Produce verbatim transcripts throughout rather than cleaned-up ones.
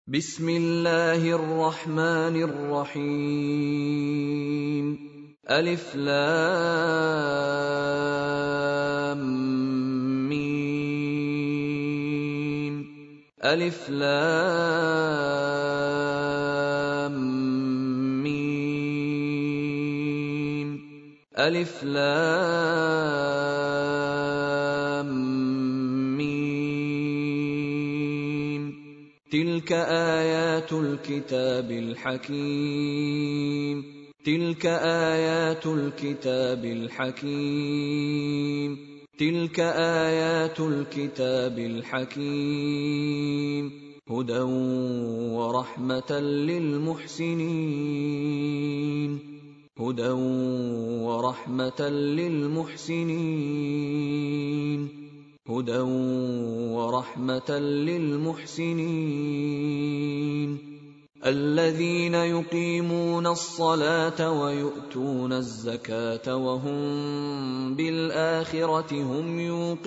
بسم الله الرحمن الرحيم. ألف لام ميم. ألف لام ميم. ألف لام تلك آيات الكتاب الحكيم. تلك آيات الكتاب الحكيم. تلك آيات الكتاب الحكيم هدى ورحمة للمحسنين. هدى ورحمة للمحسنين. هدى ورحمة للمحسنين الذين يقيمون الصلاة ويؤتون الزكاة وهم بالآخرة هم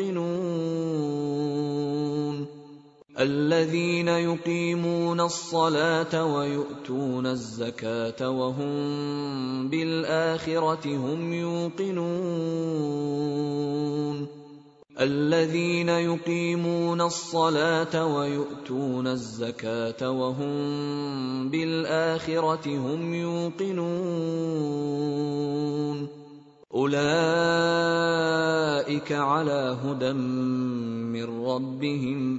يوقنون. الذين يقيمون الصلاة ويؤتون الزكاة وهم بالآخرة هم يوقنون. الذين يقيمون الصلاة ويؤتون الزكاة وهم بالآخرة هم يوقنون أولئك على هدى من ربهم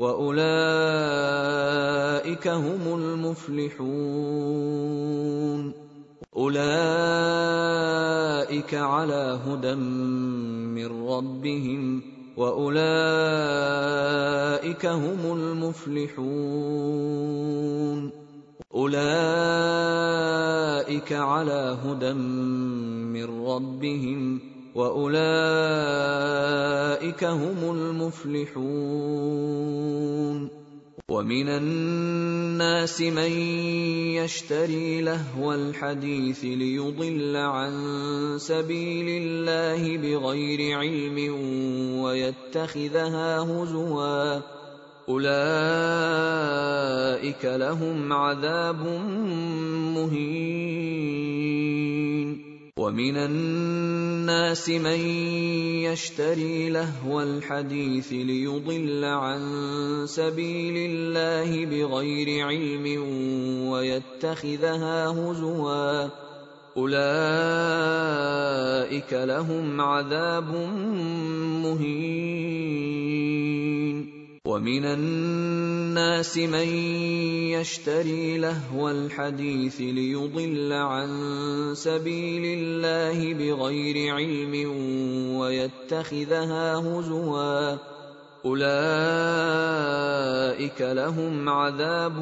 وأولئك هم المفلحون. أولئك على هدى من ربهم وأولئك هم المفلحون. أولئك على هدى من ربهم وأولئك هم المفلحون ومن الناس من يشتري لهو الحديث ليضل عن سبيل الله بغير علم ويتخذها هزوا أولئك لهم عذاب مهين. ومن الناس من يشتري لهو الحديث ليضل عن سبيل الله بغير علم ويتخذها هزوا أولئك لهم عذاب مهين. ومن الناس من يشتري لهو الحديث ليضل عن سبيل الله بغير علم ويتخذها هزوا أولئك لهم عذاب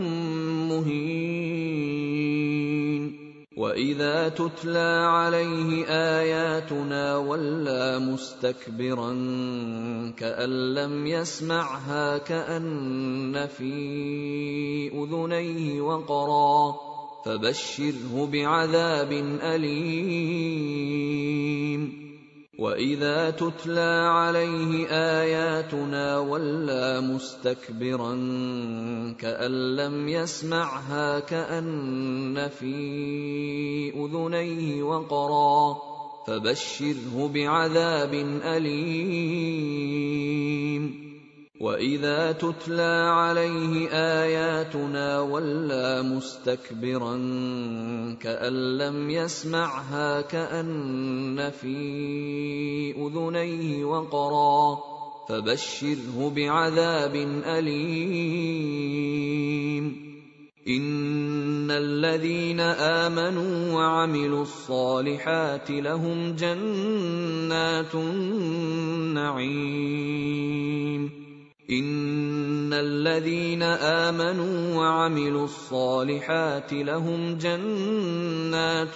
مهين. وإذا تتلى عليه آياتنا ولى مستكبرا كأن لم يسمعها كأن في أذنيه وقرا فبشره بعذاب أليم. وإذا تتلى عليه آياتنا ولى مستكبرا كأن لم يسمعها كأن في أذنيه وقرا فبشره بعذاب أليم. وإذا تتلى عليه آياتنا ولى مستكبرا كأن لم يسمعها كأن في أذنيه وقرا فبشره بعذاب أليم. إن الذين آمنوا وعملوا الصالحات لهم جنات النعيم. إن الذين آمنوا وعملوا الصالحات لهم جنات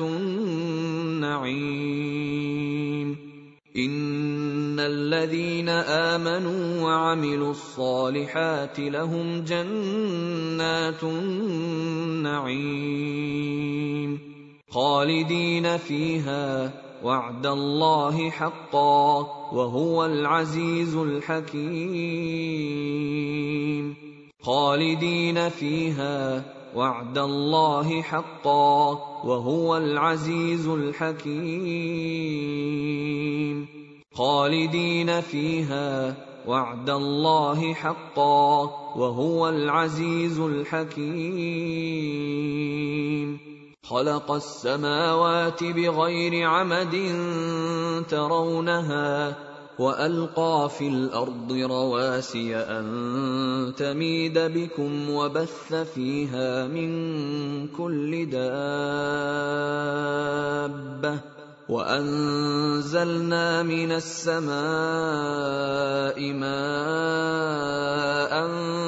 النعيم. إن الذين آمنوا وعملوا الصالحات لهم جنات النعيم خالدين فيها وعد الله حقا وهو العزيز الحكيم. خالدين فيها وعد الله حقا وهو العزيز الحكيم خالدين فيها وعد الله حقا وهو العزيز الحكيم خلق السماوات بغير عمد ترونها وألقى في الأرض رواسي أن تميد بكم وبث فيها من كل دابة وأنزلنا من السماء ماء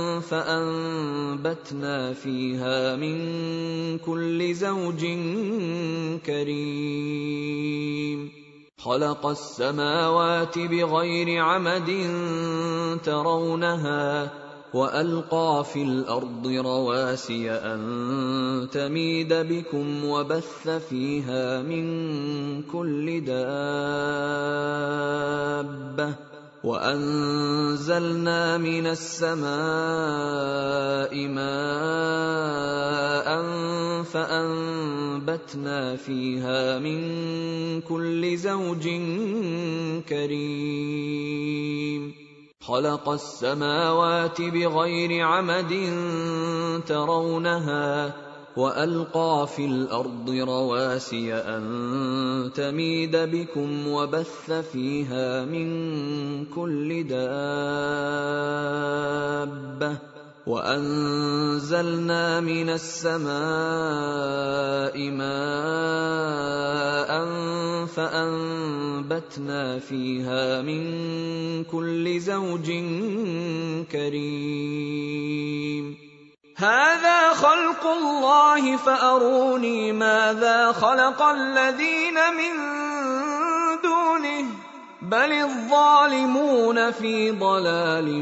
فأنبتنا فيها من كل زوج كريم خلق السماوات بغير عمد ترونها وألقى في الأرض رواسي أن تميد بكم وبث فيها من كل دابة وأنزلنا من السماء ماء فأنبتنا فيها من كل زوج كريم خلق السماوات بغير عمد ترونها وألقى في الأرض رواسي أن تميد بكم وبث فيها من كل دابة وأنزلنا من السماء ماء فأنبتنا فيها من كل زوج كريم هذا خلق الله فأروني ماذا خلق الذين من دونه بل الظالمون في ضلال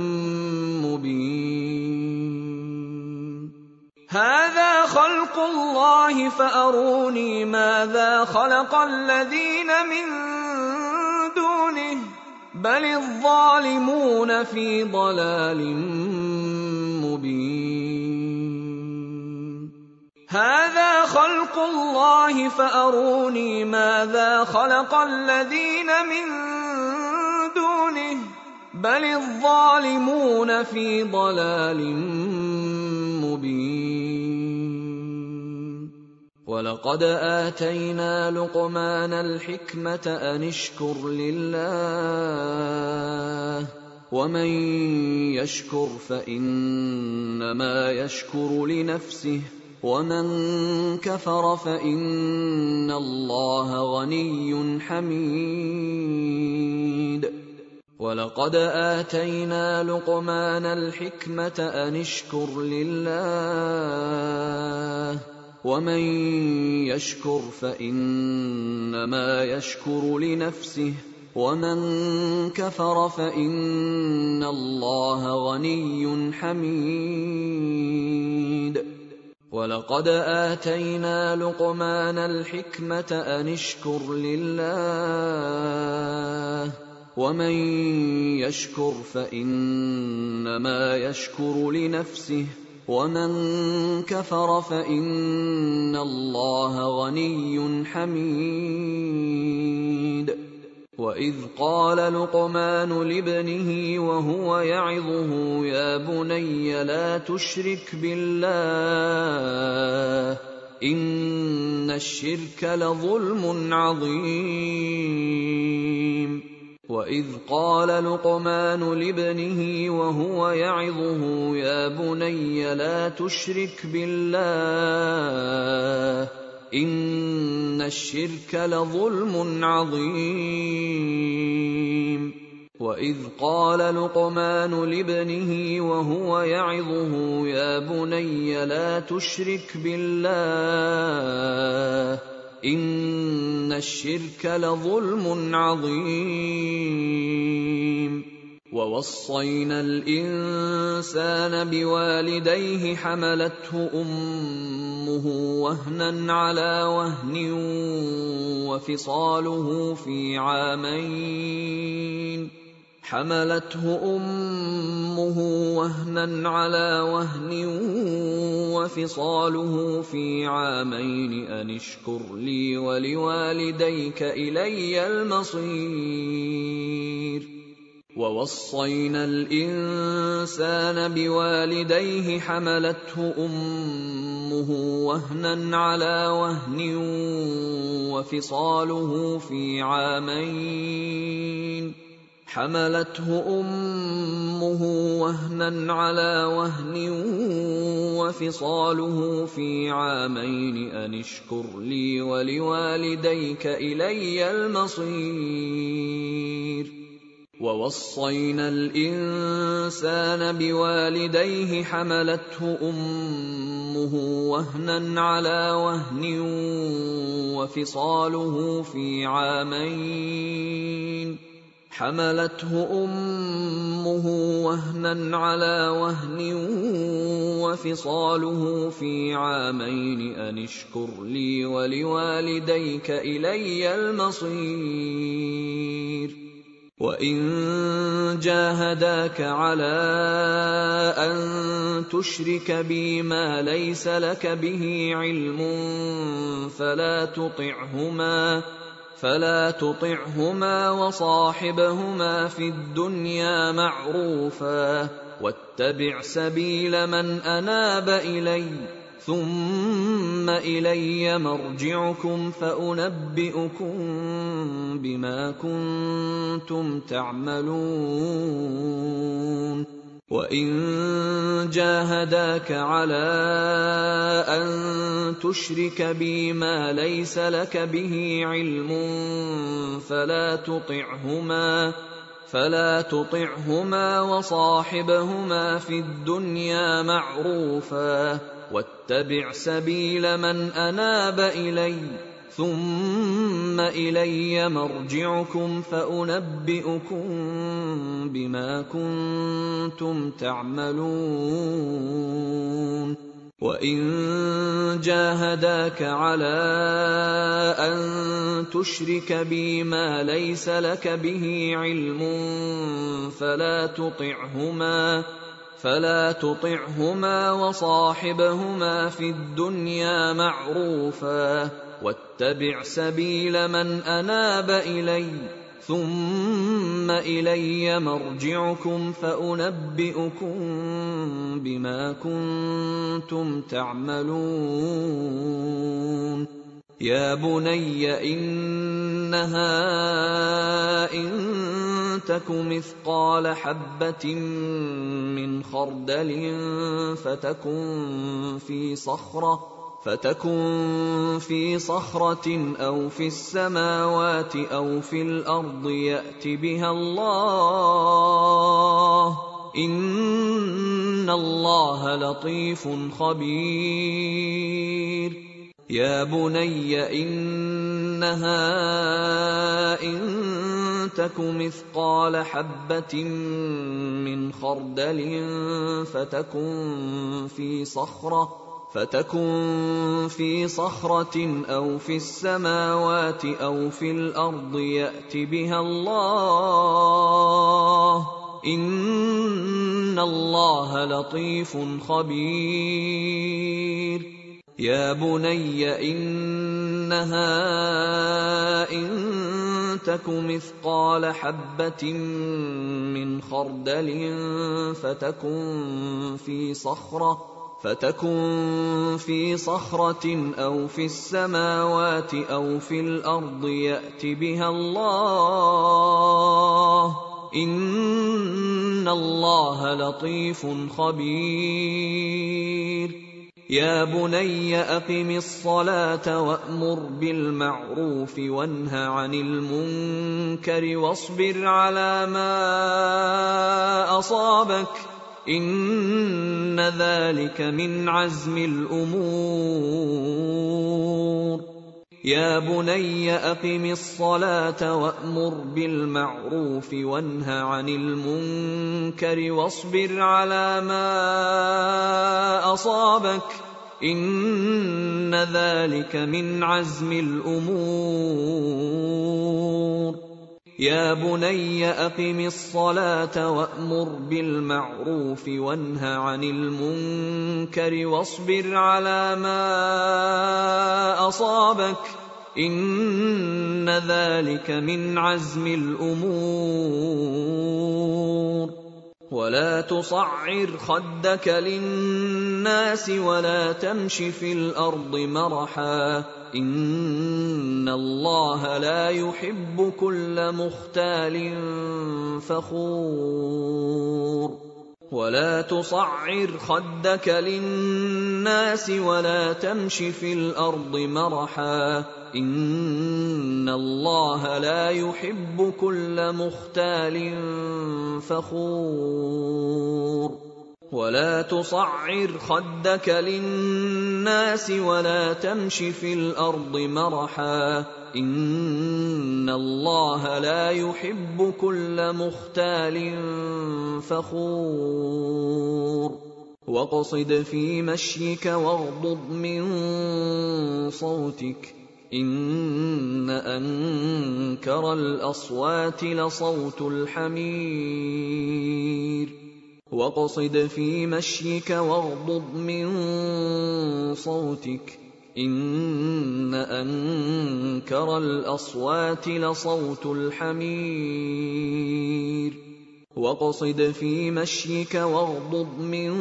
مبين هذا خلق الله فأروني ماذا خلق الذين من دونه بل الظالمون في ضلال مبين هذا خلق الله فأروني ماذا خلق الذين من دونه بل الظالمون في ضلال مبين ولقد آتينا لقمان الحكمة أن اشكر لله ومن يشكر فإنما يشكر لنفسه ومن كفر فإن الله غني حميد ولقد آتينا لقمان الحكمة أن اشكر لله ومن يشكر فإنما يشكر لنفسه ومن كفر فإن الله غني حميد ولقد آتينا لقمان الحكمة أن اشكر لله ومن يشكر فإنما يشكر لنفسه ومن كفر فإن الله غني حميد وإذ قال لقمان لابنه وهو يعظه يا بني لا تشرك بالله إن الشرك لظلم عظيم وإذ قال لقمان لابنه وهو يعظه يا بني لا تشرك بالله إن الشرك لظلم عظيم وإذ قال لقمان لابنه وهو يعظه يا بني لا تشرك بالله إن الشرك لظلم عظيم ووصينا الإنسان بوالديه حملته أمه وهنا على وهن وفصاله في عامين حملته أمه وهنا على وهن وفصاله في عامين أن اشكر لي ولوالديك إلي المصير ووصينا الإنسان بوالديه حملته أمه وهنا على وهن وفصاله في عامين حملته أمه وهنا على وهن وفصاله في عامين أن اشكر لي ولوالديك إلي المصير ووصينا الإنسان بوالديه حملته أمه وهنا على وهن وفصاله في عامين حملته أمه وهنا على وهن وفصاله في عامين أن اشكر لي ولوالديك إلي المصير وإن جاهداك على أن تشرك بي ما ليس لك به علم فلا تطعهما فلا تطعهما وصاحبهما في الدنيا معروفا واتبع سبيل من أناب إلي ثم إلي مرجعكم فأنبئكم بما كنتم تعملون وإن جاهداك على أن تشرك بي ما ليس لك به علم فلا تطعهما فلا تطعهما وصاحبهما في الدنيا معروفا واتبع سبيل من أناب إلي ثم إلي مرجعكم فأنبئكم بما كنتم تعملون وإن جاهداك على أن تشرك بي ما ليس لك به علم فلا تطعهما فلا تطعهما وصاحبهما في الدنيا معروفا واتبع سبيل من أناب إلي ثم إلي مرجعكم فأنبئكم بما كنتم تعملون يا بني إنها إن تك مثقال حبة من خردل فتكن في صخرة فتكن في صخرة أو في السماوات أو في الأرض يأت بها الله إن الله لطيف خبير يا بني إنها إن تك مثقال حبة من خردل فتكن في صخرة فتكن في صخرة أو في السماوات أو في الأرض يأت بها الله إن الله لطيف خبير يا بني إنها إن تك مثقال حبة من خردل فتكن في صخرة فتكن في صخرة أو في السماوات أو في الأرض يأت بها الله إن الله لطيف خبير يا بني أقم الصلاة وأمر بالمعروف وانه عن المنكر واصبر على ما أصابك إن ذلك من عزم الأمور يا بني أقم الصلاة وأمر بالمعروف وانه عن المنكر واصبر على ما أصابك إن ذلك من عزم الأمور يا بني أقم الصلاة وأمر بالمعروف وانه عن المنكر واصبر على ما أصابك إن ذلك من عزم الأمور ولا تصعر خدك للناس ولا تمش في الأرض مرحا إن الله لا يحب كل مختال فخور ولا تصعر خدك للناس ولا تمش في الأرض مرحا إن الله لا يحب كل مختال فخور ولا تصعر خدك للناس ولا تمش في الأرض مرحا إن الله لا يحب كل مختال فخور واقصد في مشيك واغضض من صوتك إن أنكر الأصوات لصوت الحمير واقصد في مشيك واغضض من صوتك إن أنكر الأصوات لصوت الحمير واقصد في مشيك واغضض من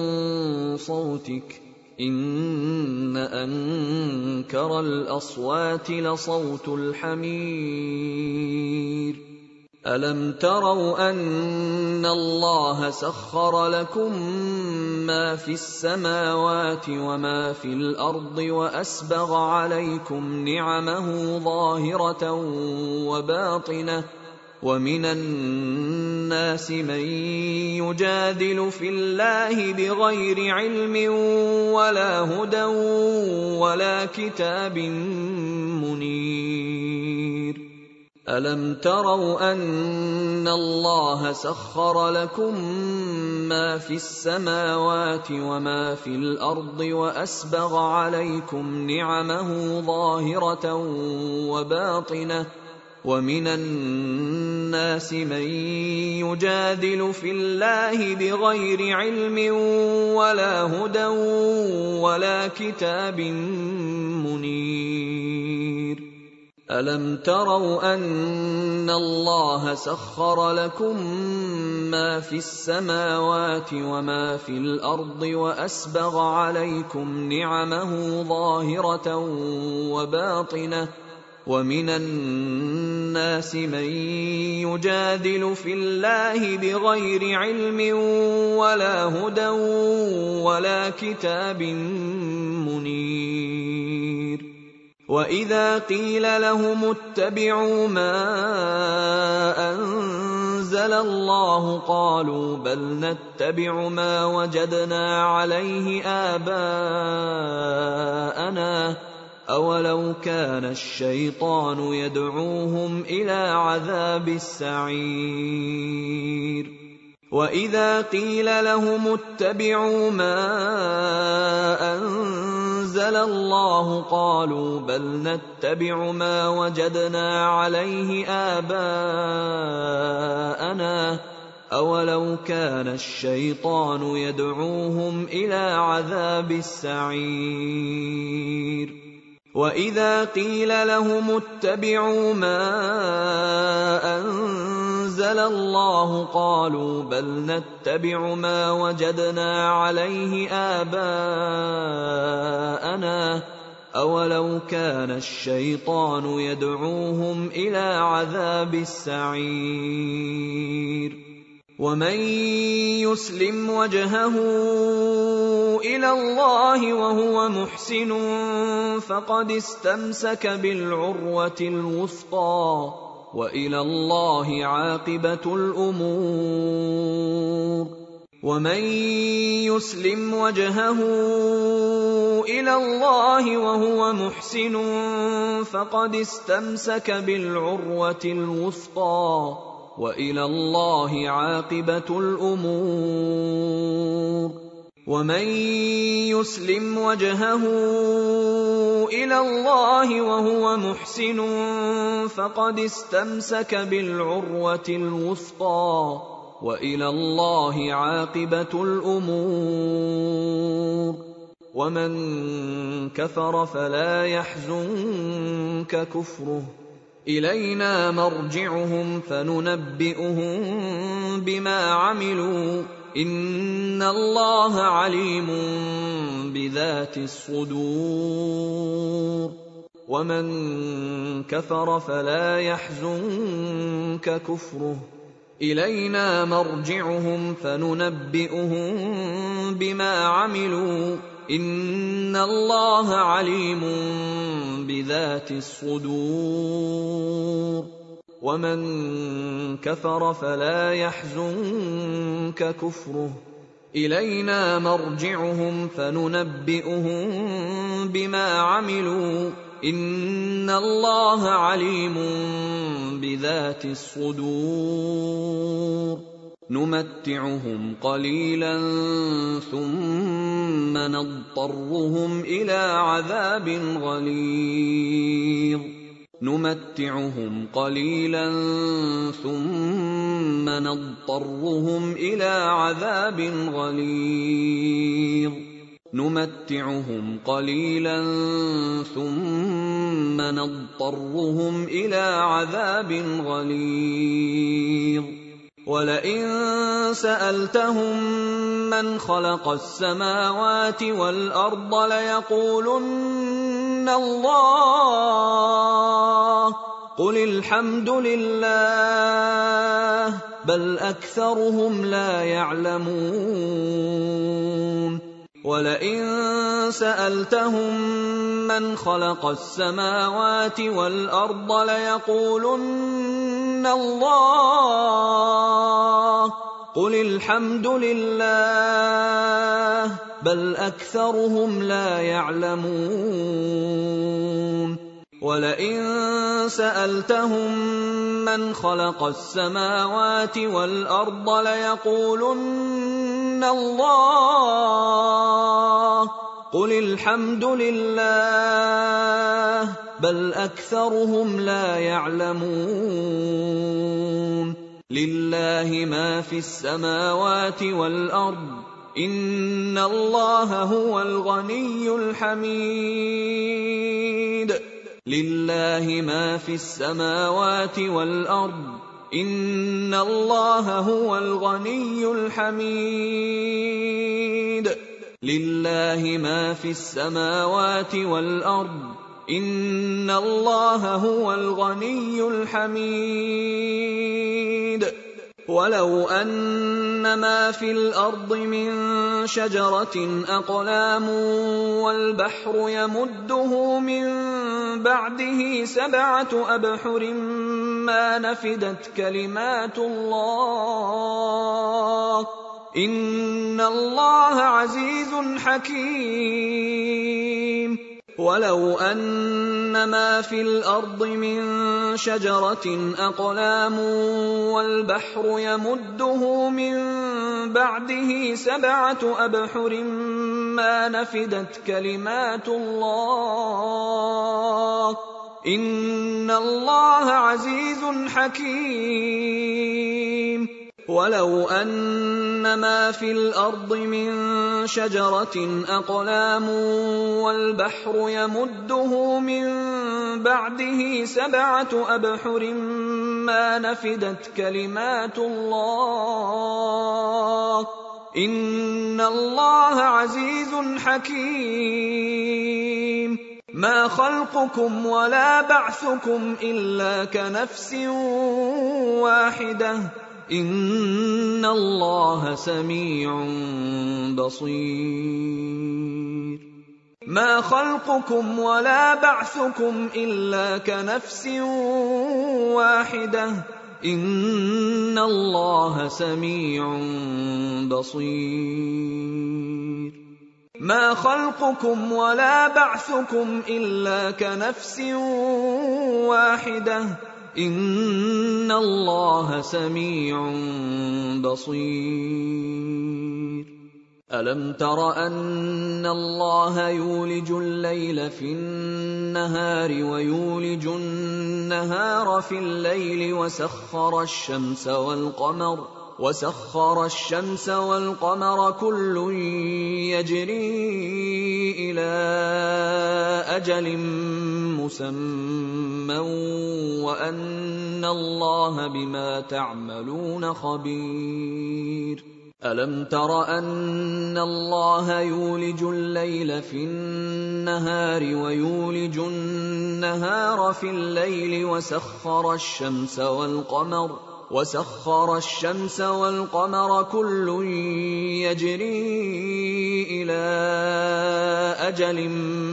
صوتك إن أنكر الأصوات لصوت الحمير ألم تروا أن الله سخر لكم ما في السماوات وما في الأرض وأسبغ عليكم نعمه ظاهرة وباطنة ومن الناس من يجادل في الله بغير علم ولا هدى ولا كتاب منير ألم تروا أن الله سخر لكم ما في السماوات وما في الأرض وأسبغ عليكم نعمه ظاهرة وباطنة ومن الناس من يجادل في الله بغير علم ولا هدى ولا كتاب منير ألم تروا أن الله سخر لكم ما في السماوات وما في الأرض وأسبغ عليكم نعمه ظاهرة وباطنة ومن الناس من يجادل في الله بغير علم ولا هدى ولا كتاب منير وإذا قيل لهم اتبعوا ما أنزل الله قالوا بل نتبع ما وجدنا عليه آباءنا أولو كان الشيطان يدعوهم إلى عذاب السعير وإذا قيل لهم اتبعوا ما أنزل الله قالوا بل نتبع ما وجدنا عليه آباءنا أولو كان الشيطان يدعوهم إلى عذاب السعير وإذا قيل لهم اتبعوا ما أنزل الله قالوا بل نتبع ما وجدنا عليه آباءنا أولو كان الشيطان يدعوهم إلى عذاب السعير ومن يسلم وجهه إلى الله وهو محسن فقد استمسك بالعروة الوثقى وإلى الله عاقبة الأمور ومن يسلم وجهه إلى الله وهو محسن فقد استمسك بالعروة الوثقى وإلى الله عاقبة الأمور ومن يسلم وجهه إلى الله وهو محسن فقد استمسك بالعروة الوثقى وإلى الله عاقبة الأمور ومن كفر فلا يحزنك كفره إلينا مرجعهم فننبئهم بما عملوا إن الله عليم بذات الصدور ومن كفر فلا يحزنك كفره إلينا مرجعهم فننبئهم بما عملوا إن الله عليم بذات الصدور ومن كفر فلا يحزنك كفره إلينا مرجعهم فننبئهم بما عملوا إن الله عليم بذات الصدور نمتعهم قليلا ثم نضطرهم إلى عذاب غليظ نمتعهم قليلا ثم نضطرهم إلى عذاب غليظ نمتعهم قليلا ثم نضطرهم إلى عذاب غليظ ولئن سألتهم من خلق السماوات والأرض ليقولن الله قل الحمد لله بل أكثرهم لا يعلمون ولئن سألتهم من خلق السماوات والأرض ليقولن الله قل الحمد لله بل أكثرهم لا يعلمون ولئن سألتهم من خلق السماوات والأرض ليقولن الله قل الحمد لله بل أكثرهم لا يعلمون لله ما في السماوات والأرض إن الله هو الغني الحميد لله ما في السماوات والأرض إن الله هو الغني الحميد لله ما في السماوات والأرض إن الله هو الغني الحميد ولو أن ما في الأرض من شجرة أقلام والبحر يمده من بعده سبعة أبحر ما نفدت كلمات الله إن الله عزيز حكيم ولو أن ما في الأرض من شجرة أقلام والبحر يمده من بعده سبعة أبحر ما نفدت كلمات الله إن الله عزيز حكيم ولو أن ما في الأرض من شجرة أقلام والبحر يمده من بعده سبعة أبحر ما نفدت كلمات الله إن الله عزيز حكيم ما خلقكم ولا بعثكم إلا كنفس واحدة إن الله سميع بصير ما خلقكم ولا بعثكم إلا كنفس واحدة إن الله سميع بصير ما خلقكم ولا بعثكم إلا كنفس واحدة إن الله سميع بصير ألم تر أن الله يولج الليل في النهار ويولج النهار في الليل وسخر الشمس والقمر وسخر الشمس والقمر كل يجري إلى أجل مسمى وأن الله بما تعملون خبير ألم تر أن الله يولج الليل في النهار ويولج النهار في الليل وسخر الشمس والقمر وسخر الشمس والقمر كل يجري إلى أجل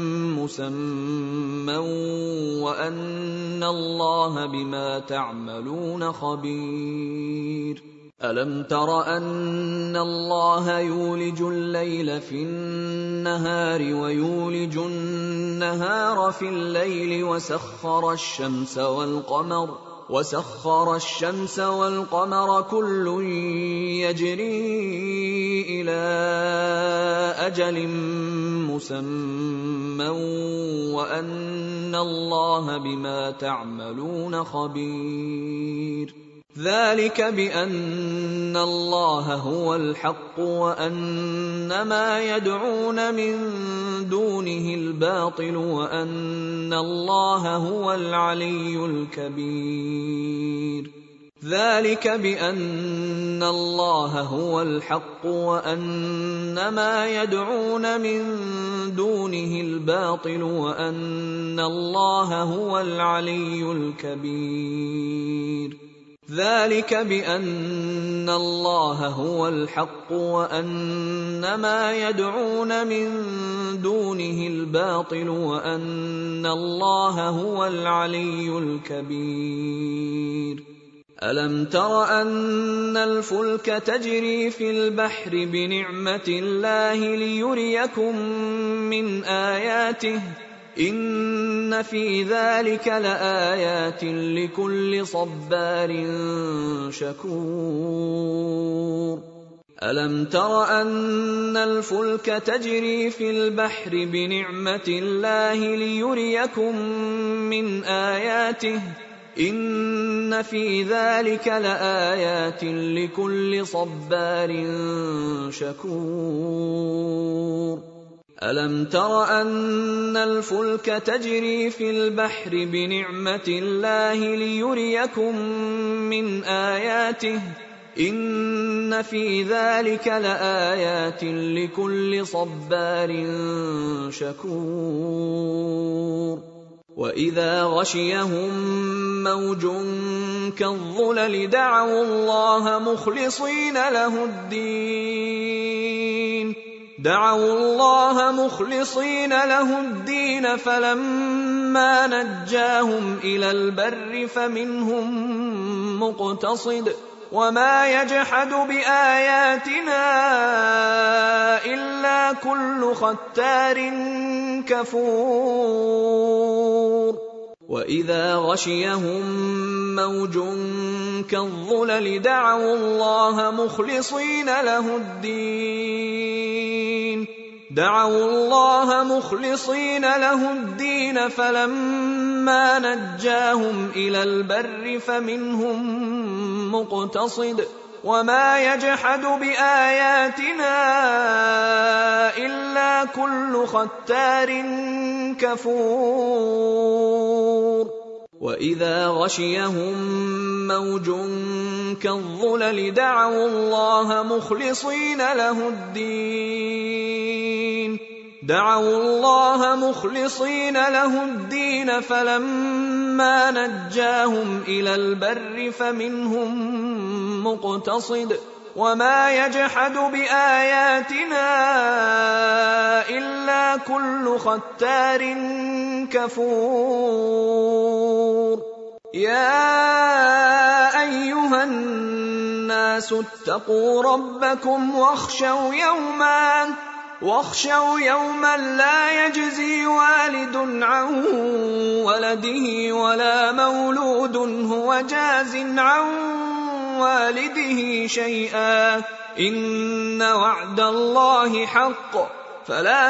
مسمى وأن الله بما تعملون خبير ألم تر أن الله يولج الليل في النهار ويولج النهار في الليل وسخر الشمس والقمر وسخر الشمس والقمر كل يجري إلى أجل مسمى وأن الله بما تعملون خبير ذلك بأن الله هو الحق وأن ما يدعون من دونه الباطل وأن الله هو العلي الكبير ذلك بأن الله هو الحق وأن ما يدعون من دونه الباطل وأن الله هو العلي الكبير ذلك بأن الله هو الحق وأن ما يدعون من دونه الباطل وأن الله هو العلي الكبير ألم تر أن الفلك تجري في البحر بنعمة الله ليريكم من آياته إن في ذلك لآيات لكل صبار شكور ألم تر أن الفلك تجري في البحر بنعمة الله ليريكم من آياته إن في ذلك لآيات لكل صبار شكور ألم تر أن الفلك تجري في البحر بنعمة الله ليريكم من آياته إن في ذلك لآيات لكل صبار شكور وإذا غشيهم موج كالظلل دعوا الله مخلصين له الدين دعوا الله مخلصين له الدين فلما نجاهم إلى البر فمنهم مقتصد وما يجحد بآياتنا إلا كل ختار كفور وإذا غشيهم موج كالظلل دعوا الله مخلصين له الدين دعوا الله مخلصين له الدين فلما نجاهم إلى البر فمنهم مقتصد وما يجحد بآياتنا إلا كل ختار كفور وإذا غشيهم موج كالظلل دعوا الله مخلصين له الدين دعوا الله مخلصين له الدين فلما نجاهم إلى البر فمنهم مقتصد وما يجحد بآياتنا إلا كل ختار كفور يا أيها الناس اتقوا ربكم واخشوا يوما واخشوا يوما لا يجزي والد عن ولده ولا مولود هو جاز عن والده شيئا إن وعد الله حق فلا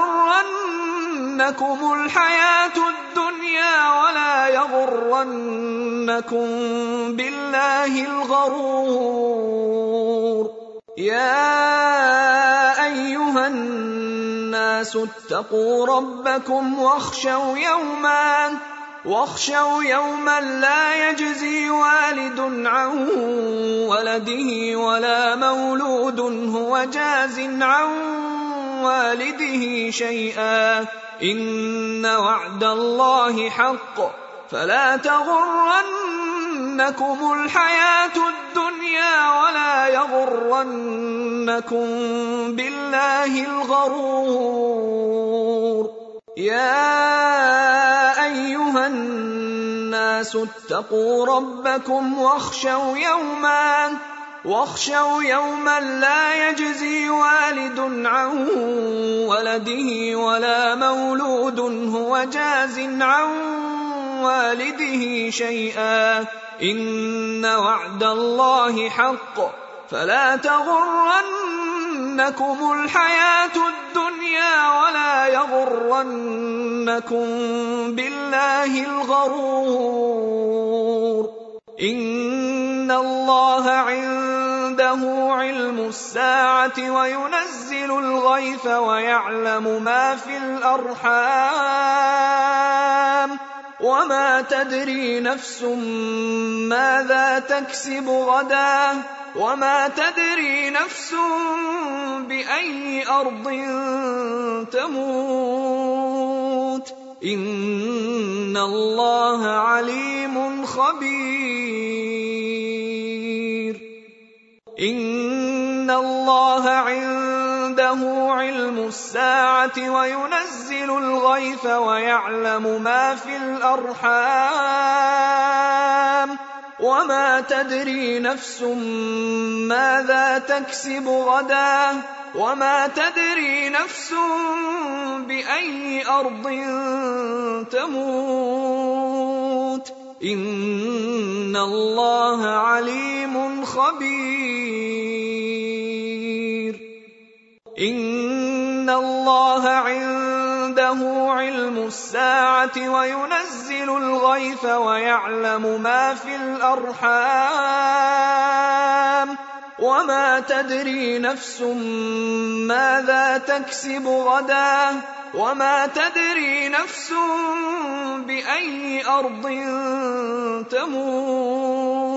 تغرنكم الحياة الدنيا ولا يغرنكم بالله الغرور يا أيها الناس اتقوا ربكم واخشوا يوما واخشوا يوما لا يجزي والد عن ولده ولا مولود هو جاز عن والده شيئا إن وعد الله حق فلا تغرنكم الحياة الدنيا ولا يغرنكم بالله الغرور يا أيها الناس اتقوا ربكم واخشوا يوما واخشوا يوما لا يجزي والد عن ولده ولا مولود هو جاز عن والده شيئا إن وعد الله حق فلا تغرنكم الحياة الدنيا ولا يغرنكم بالله الغرور إن الله عنده علم الساعة وينزل الغيث ويعلم ما في الأرحام وما تدري نفس ماذا تكسب غدا وما تدري نفس بأي أرض تموت إن الله عليم خبير إن الله عنده علم الساعة وينزل الغيث ويعلم ما في الأرحام وما تدري نفس ماذا تكسب غدا وما تدري نفس بأي أرض تموت إن الله عليم خبير إن الله عنده علم الساعة وينزل الغيث ويعلم ما في الأرحام وما تدري نفس ماذا تكسب غدا وما تدري نفس بأي أرض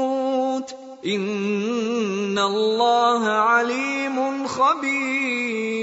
تموت إن الله عليم خبير